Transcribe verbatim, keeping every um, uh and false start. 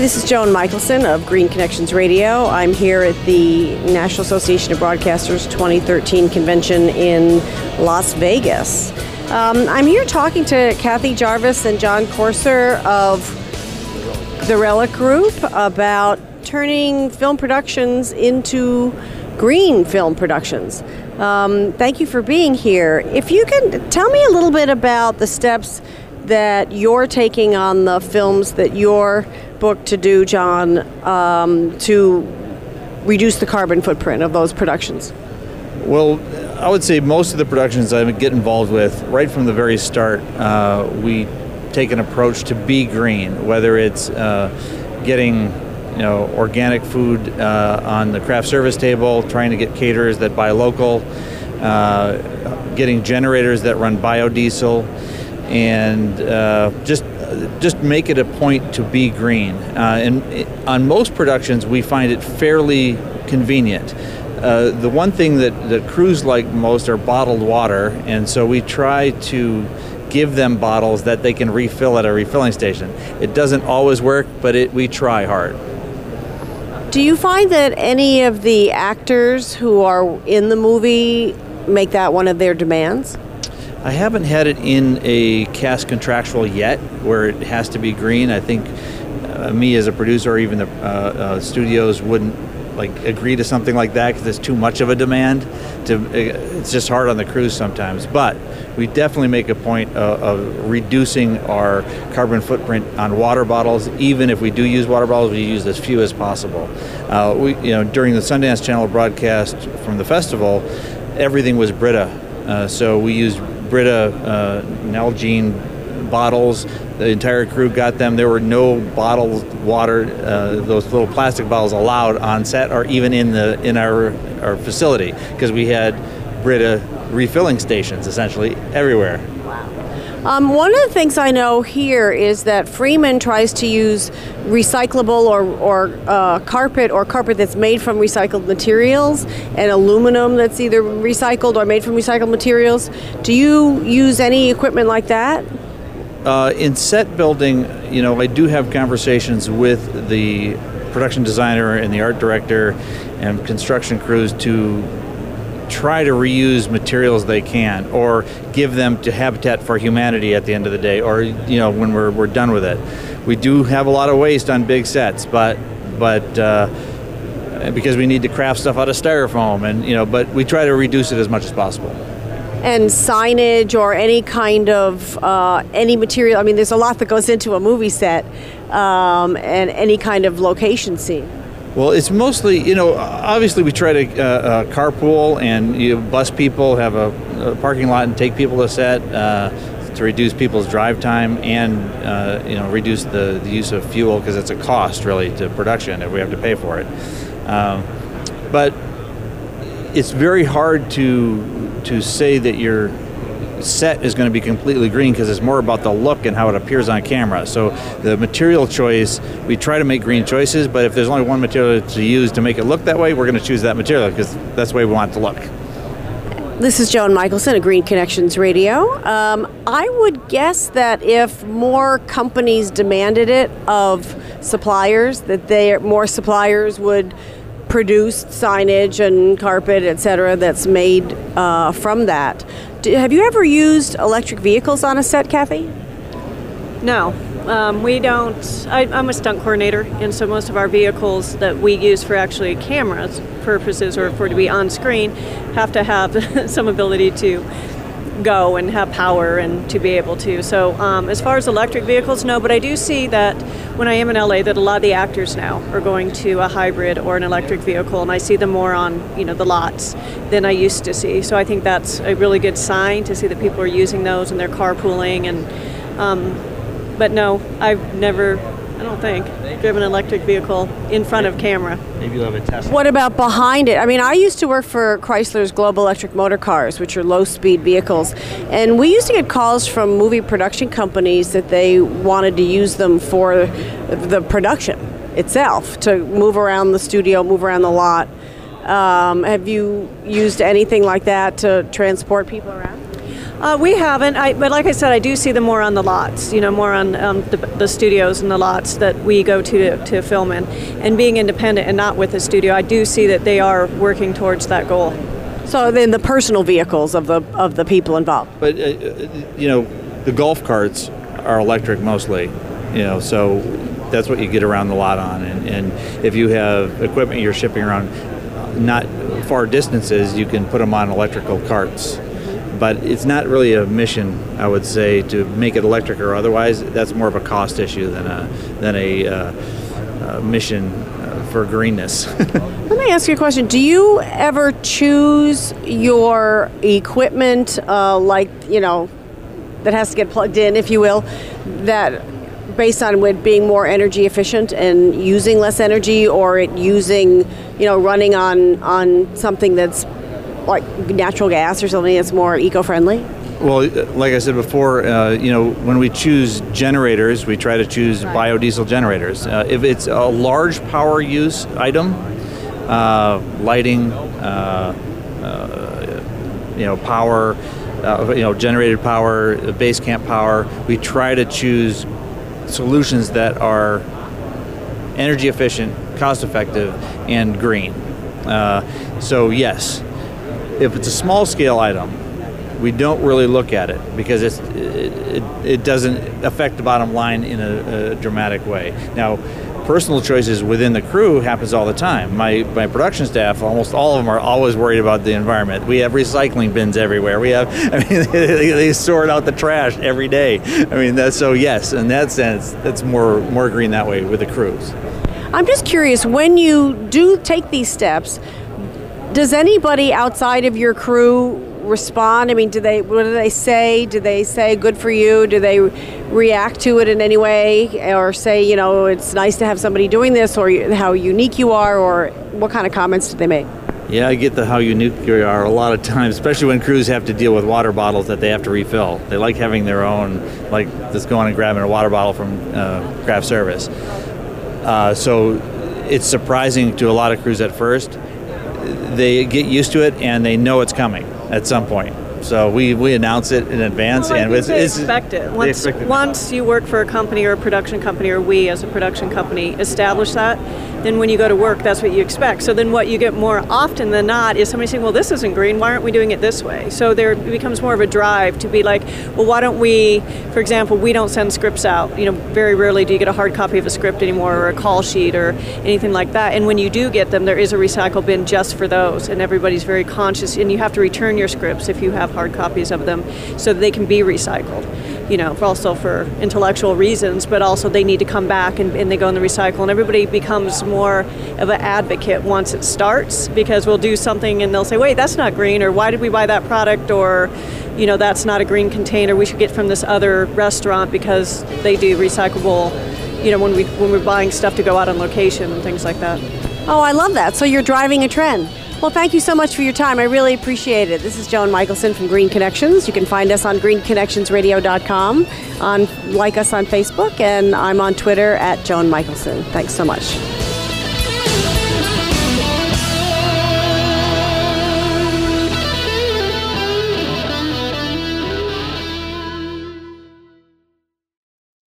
this is Joan Michelson of Green Connections Radio. I'm here at the National Association of Broadcasters twenty thirteen convention in Las Vegas. Um, I'm here talking to Kathy Jarvis and John Corser of the Relic Group about turning film productions into green film productions. Um, thank you for being here. If you can tell me a little bit about the steps that you're taking on the films that you're booked to do, John, um, to reduce the carbon footprint of those productions. Well, I would say most of the productions I get involved with, right from the very start, uh, we take an approach to be green, whether it's uh, getting you know, organic food uh, on the craft service table, trying to get caterers that buy local, uh, getting generators that run biodiesel, and uh, just just make it a point to be green. Uh, and on most productions, we find it fairly convenient. Uh, the one thing that, that crews like most are bottled water, and so we try to give them bottles that they can refill at a refilling station. It doesn't always work, but it, we try hard. Do you find that any of the actors who are in the movie make that one of their demands? I haven't had it in a cast contractual yet where it has to be green. I think uh, me as a producer or even the uh, uh, studios wouldn't like agree to something like that because it's too much of a demand. To uh, it's just hard on the crews sometimes. But we definitely make a point of, of reducing our carbon footprint on water bottles. Even if we do use water bottles, we use as few as possible. Uh, we, you know, during the Sundance Channel broadcast from the festival, everything was Brita, uh, so we used Brita uh, Nalgene bottles. The entire crew got them. There were no bottled water, uh, those little plastic bottles allowed on set or even in the in our our facility because we had Brita refilling stations essentially everywhere. Um, one of the things I know here is that Freeman tries to use recyclable or, or uh, carpet or carpet that's made from recycled materials and aluminum that's either recycled or made from recycled materials. Do you use any equipment like that? Uh, in set building, you know, I do have conversations with the production designer and the art director and construction crews to try to reuse materials they can or give them to Habitat for Humanity at the end of the day or you know when we're we're done with it. We do have a lot of waste on big sets, but but uh, because we need to craft stuff out of styrofoam and you know but we try to reduce it as much as possible. And signage or any kind of uh, any material, I mean there's a lot that goes into a movie set um, and any kind of location scene. Well, it's mostly, you know, obviously we try to uh, uh, carpool and you know, bus people, have a, a parking lot and take people to set uh, to reduce people's drive time and, uh, you know, reduce the, the use of fuel because it's a cost really to production if we have to pay for it. Um, but it's very hard to to say that your set is going to be completely green because it's more about the look and how it appears on camera. So the material choice, we try to make green choices, but if there's only one material to use to make it look that way, we're going to choose that material because that's the way we want it to look. This is Joan Michelson of Green Connections Radio. Um, I would guess that if more companies demanded it of suppliers, that they more suppliers would produce signage and carpet, et cetera, that's made uh, from that. Do, have you ever used electric vehicles on a set, Kathy? No, um, we don't. I, I'm a stunt coordinator, and so most of our vehicles that we use for actually cameras purposes or for to be on screen have to have some ability to go and have power and to be able to. So um, as far as electric vehicles, no, but I do see that when I am in L A that a lot of the actors now are going to a hybrid or an electric vehicle, and I see them more on, you know, the lots than I used to see. So I think that's a really good sign to see that people are using those and they're carpooling. And um, but no, I've never, I don't think, driven an electric vehicle in front of camera. Maybe you'll have a Tesla. What about behind it? I mean, I used to work for Chrysler's Global Electric Motor Cars, which are low-speed vehicles, and we used to get calls from movie production companies that they wanted to use them for the production itself, to move around the studio, move around the lot. Um, have you used anything like that to transport people around? Uh, we haven't, I, but like I said, I do see them more on the lots, you know, more on um, the, the studios and the lots that we go to, to to film in. And being independent and not with a studio, I do see that they are working towards that goal. So then the personal vehicles of the of the people involved. But, uh, you know, the golf carts are electric mostly, you know, so that's what you get around the lot on. And, and if you have equipment you're shipping around not far distances, you can put them on electrical carts. But it's not really a mission, I would say, to make it electric or otherwise. That's more of a cost issue than a than a, uh, uh, mission uh, for greenness. Let me ask you a question. Do you ever choose your equipment, uh, like, you know, that has to get plugged in, if you will, that based on it being more energy efficient and using less energy, or it using, you know, running on, on something that's like natural gas or something that's more eco-friendly? Well, like I said before, uh, you know, when we choose generators, we try to choose right. biodiesel generators. Uh, if it's a large power use item, uh, lighting, uh, uh, you know, power, uh, you know, generated power, base camp power, we try to choose solutions that are energy efficient, cost effective, and green. Uh, so yes. If it's a small scale item, we don't really look at it because it's, it, it, it doesn't affect the bottom line in a, a dramatic way. Now, personal choices within the crew happens all the time. My my production staff, almost all of them are always worried about the environment. We have recycling bins everywhere. We have, I mean, they, they sort out the trash every day. I mean, that's, so yes, in that sense, that's more more green that way with the crews. I'm just curious, when you do take these steps, does anybody outside of your crew respond? I mean, do they? What do they say? Do they say "good for you"? Do they react to it in any way, or say, you know, it's nice to have somebody doing this, or how unique you are, or what kind of comments do they make? Yeah, I get the how unique you are a lot of times, especially when crews have to deal with water bottles that they have to refill. They like having their own, like just going and grabbing a water bottle from uh, craft service. Uh, so it's surprising to a lot of crews at first. They get used to it and they know it's coming at some point. So we, we announce it in advance, well, and I it's, they it's expect it. Once, expect it once you work for a company or a production company, or we as a production company establish that, then when you go to work, that's what you expect. So then what you get more often than not is somebody saying, well, this isn't green, why aren't we doing it this way? So there becomes more of a drive to be like, well, why don't we, for example, we don't send scripts out. You know, very rarely do you get a hard copy of a script anymore, or a call sheet or anything like that. And when you do get them, there is a recycle bin just for those, and everybody's very conscious, and you have to return your scripts if you have hard copies of them so that they can be recycled. You know, also for intellectual reasons, but also they need to come back and, and they go in the recycle, and everybody becomes more of an advocate once it starts, because we'll do something and they'll say, wait, that's not green, or why did we buy that product, or, you know, that's not a green container, we should get from this other restaurant because they do recyclable, you know, when, we, when we're buying stuff to go out on location and things like that. Oh, I love that. So you're driving a trend. Well, thank you so much for your time. I really appreciate it. This is Joan Michelson from Green Connections. You can find us on green connections radio dot com, on, like us on Facebook, and I'm on Twitter at Joan Michelson. Thanks so much.